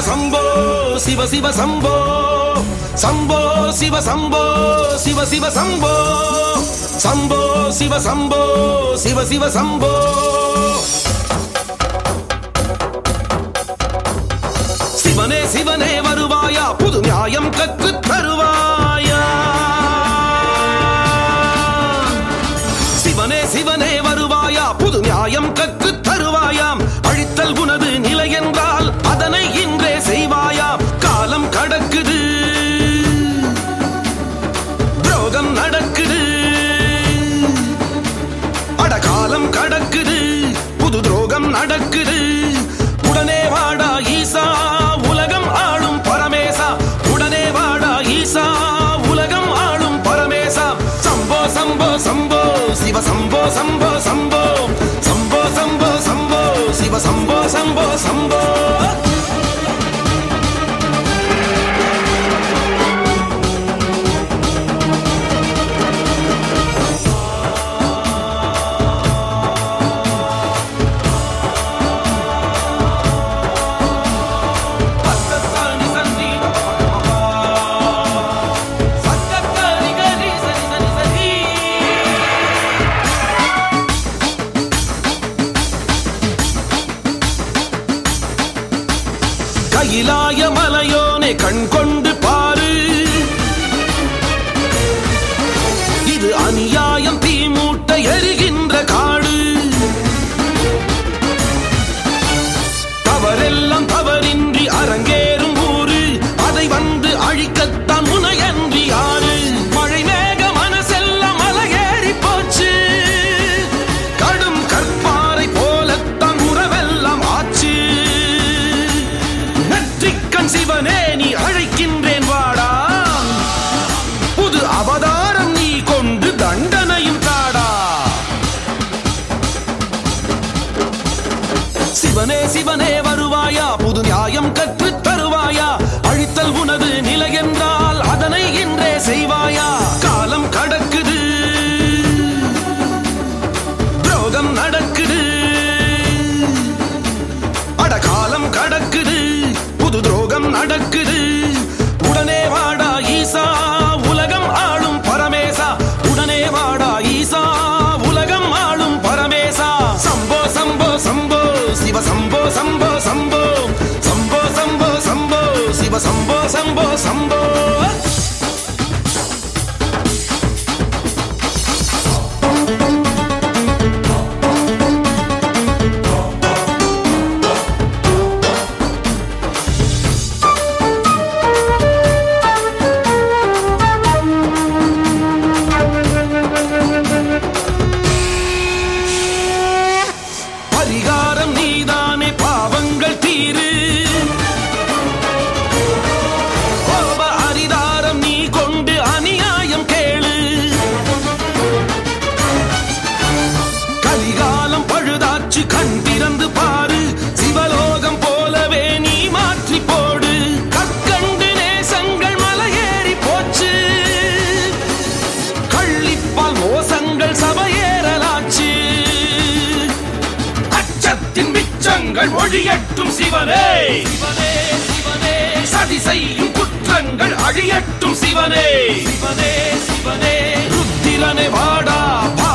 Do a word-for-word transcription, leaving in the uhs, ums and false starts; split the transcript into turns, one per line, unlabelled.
சம்போ சிவ சிவ சம்போ சம்போ சிவ சம்போ சிவ சிவ சம்போ சம்போ சிவ சம்போ சிவ சிவ சம்போ சிவனே சிவனே வருவாயா புது நியாயம் கற்றுத் தருவாயா சிவனே சிவனே வருவாயா புது நியாயம் கற்றுத் தருவாயாம் அழித்தல் உனது நிலை என்றால் அதனை இன்றே செய்வாயாம் காலம் கடக்குது துரோகம் நடக்குது அடகாலம் கடக்குது புது துரோகம் நடக்குது உடனே வாடா ஈசா உலகம் ஆளும் பரமேசா உடனே வாடா ஈசா உலகம் ஆளும் பரமேசா சம்போ சம்போ சம்போ சிவ சம்போ சம்போ சம்போ சம்போ சம்போ சம்போ சிவ சம்போ சம்போ சம்போ கையிலாய மலையோனே கண் கொண்டு பாரு இது அநியாயம் தீமூட்ட எரிகின்ற காடு தவறெல்லாம் தவறின்றி அரங்கேறும் ஊரு அதை வந்து அழிக்கத்தான் முனையன்றி யாரு மழை மேக மனசெல்லாம் மலையேறி போச்சு கடும் கற்பாறை போலத்தான் உறவெல்லாம் ஆச்சு சிவனே நீ அழைக்கின்றேன் வாடா புது அவதாரம் நீ கொண்டு தண்டனையும் தாடா சிவனே சிவனே வருவாயா புது நியாயம் கற்றுத் தருவாயா அழித்தல் உனது நிலை என்றால் அதனை இன்றே செய்வாயா காலம் கடக்குது துரோகம் நடக்குது அடகாலம் கடக்குது புது துரோகம் நடக்குது உடனே வாடா ஈசா உலகம் ஆளும் பரமேசா உடனே வாடா ஈசா உலகம் ஆளும் பரமேசா சம்போ சம்போ சம்போ சிவ சம்போ சம்போ சம்போ சம்போ சம்போ சம்போ சிவ சம்போ சம்போ சம்போ பரிகாரம் நீதானே பாவங்கள் தீரு கோப அரிதாரம் நீ கொண்டு அநியாயம் கேளு கலிகாலம் பழுதாச்சு கண் திறந்து பாரு சிவலோகம் போலவே நீ மாற்றி போடு கற்கண்டு நேசங்கள் மலையேறி போச்சு கள்ளிப்பால் மோசங்கள் சபையேறலாச்சு மிச்சங்கள் ஒழியட்டும் சிவனே சிவனே சிவனே சதி செய்யும் குற்றங்கள் அழியட்டும் சிவனே சிவனே சிவனே ருத்திரனே வாடா